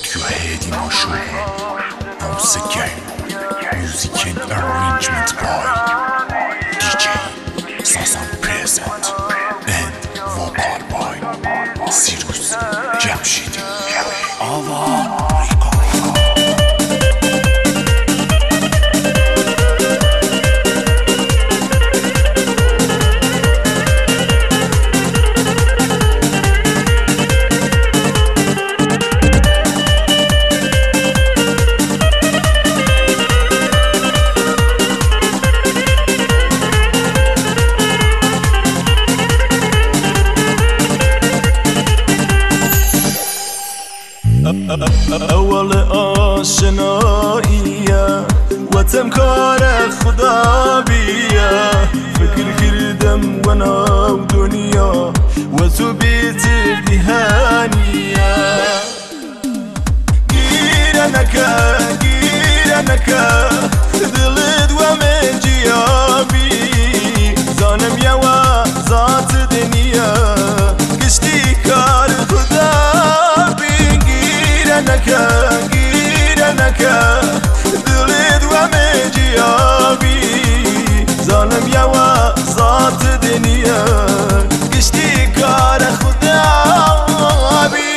Radiohead emotional. Once again, music and arrangement by DJ Sazan present and vocal by Sirus Jamshidi. اول آشناییه و تمکار خدا بیه فکر کردم و ناو دنیا و تو بیتر دیهانیه گیره نکه دلت و من جیابی زانم یوا ذات دنیا کشتی کار خدا گیره نکه دلت و من جیابی ظالم یوا ذات دنیا کشتی کار خدا بی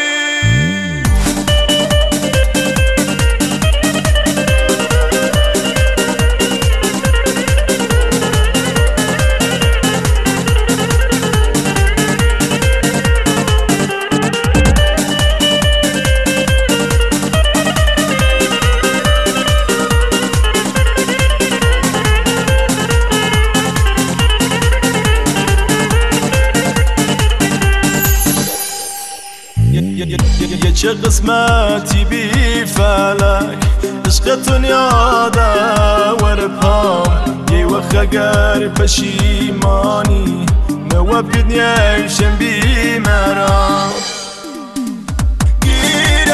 چه قسمتی بی فلک عشقتون یاده ورپام یه وقت اگر پشیمانی نو بدنیشم بی مرام گیره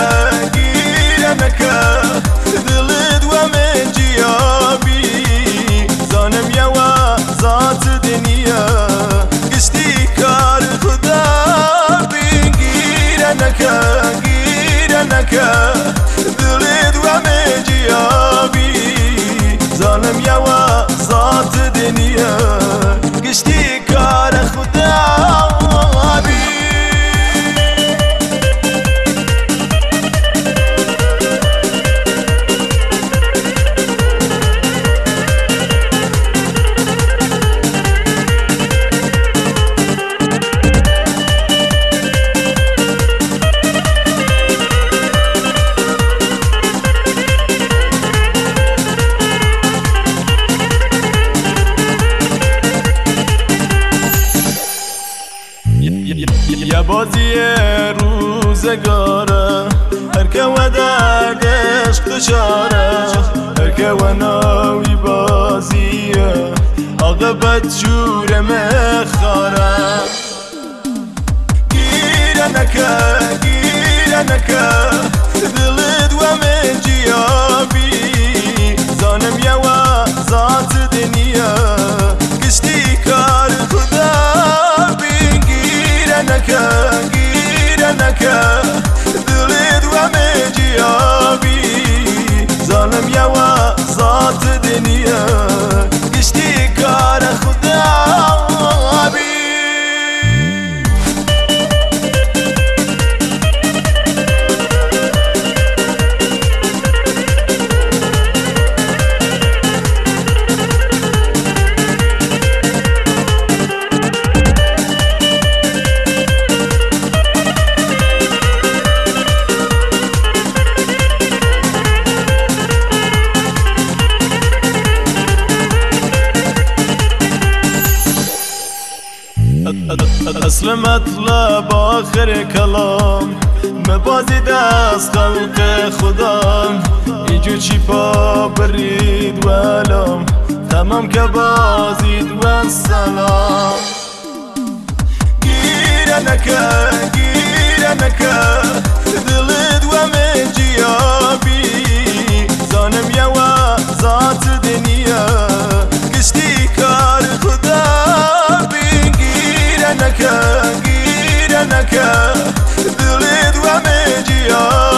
نکه دلت و من جیابی زانم یوا ذات دنیا کشتی کار خدا گیره نکه دلت و من جیابی ظالم یوا ذات دنیا کشتی کار خدا بی یه بازی روزگاره هر که و درد عشق دچاره هر که و ناوی بازیه عاقبت جور مخاره گیره نکه دلت و من جیابی زانم یوا ذات دنیا کشتی کار خدا گیره نکه دلت و من جیابی ظالم یوا ذات دنیا کشتی کار خدا بی اصل مطلب آخر کلام مبازی دست خلق خدا ایجو چی پا برید ولام تمام که بازید و سلام گیره نکه دلت و من جیابی زانم یوا ذات دنیا کشتی کار خدا بی گیره نکه دلت و من جیا